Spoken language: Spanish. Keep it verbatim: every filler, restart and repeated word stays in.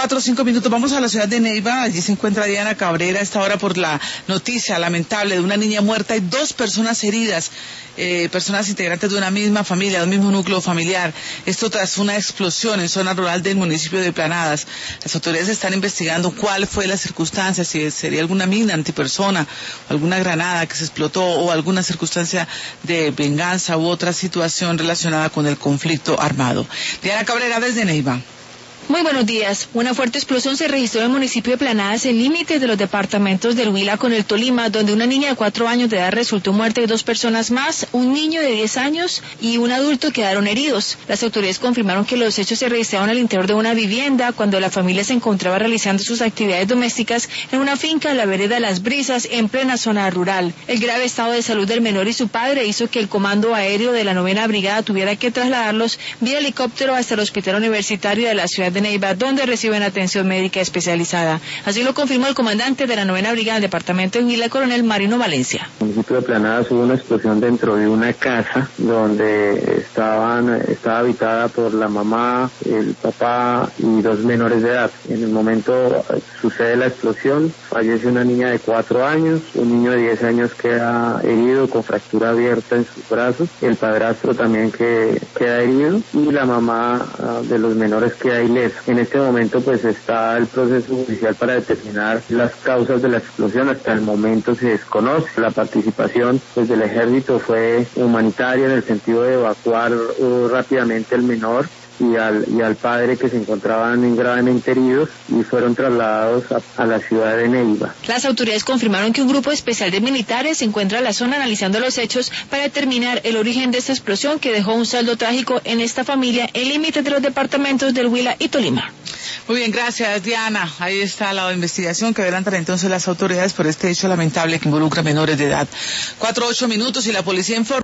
cuatro o cinco minutos, vamos a la ciudad de Neiva. Allí se encuentra Diana Cabrera a esta hora por la noticia lamentable de una niña muerta y dos personas heridas, eh, personas integrantes de una misma familia, de un mismo núcleo familiar. Esto tras una explosión en zona rural del municipio de Planadas. Las autoridades están investigando cuál fue la circunstancia, si sería alguna mina antipersona, o alguna granada que se explotó, o alguna circunstancia de venganza u otra situación relacionada con el conflicto armado. Diana Cabrera desde Neiva. Muy buenos días. Una fuerte explosión se registró en el municipio de Planadas, en límites de los departamentos del Huila con el Tolima, donde una niña de cuatro años de edad resultó muerta y dos personas más, un niño de diez años y un adulto quedaron heridos. Las autoridades confirmaron que los hechos se registraron al interior de una vivienda cuando la familia se encontraba realizando sus actividades domésticas en una finca de la vereda Las Brisas, en plena zona rural. El grave estado de salud del menor y su padre hizo que el comando aéreo de la novena brigada tuviera que trasladarlos vía helicóptero hasta el hospital universitario de la ciudad de Neiva, donde reciben atención médica especializada. Así lo confirmó el comandante de la novena brigada del departamento de Huila, coronel Marino Valencia. En el municipio de Planadas hubo una explosión dentro de una casa donde estaban, estaba habitada por la mamá, el papá y dos menores de edad. En el momento sucede la explosión, fallece una niña de cuatro años, un niño de diez años queda herido con fractura abierta en sus brazos, el padrastro también que queda herido y la mamá uh, de los menores queda ilesa. En este momento pues está el proceso judicial para determinar las causas de la explosión. Hasta el momento se desconoce. La participación pues del ejército fue humanitaria en el sentido de evacuar uh, rápidamente al menor y al, y al padre, que se encontraban gravemente heridos, y fueron trasladados a, a la ciudad de Neiva. Las autoridades confirmaron que un grupo especial de militares se encuentra en la zona analizando los hechos para determinar el origen de esta explosión que dejó un saldo trágico en esta familia en límites de los departamentos del Huila y Tolima. Muy bien, gracias Diana. Ahí está la investigación que adelantan entonces las autoridades por este hecho lamentable que involucra menores de edad. Cuatro, ocho minutos y la policía informa.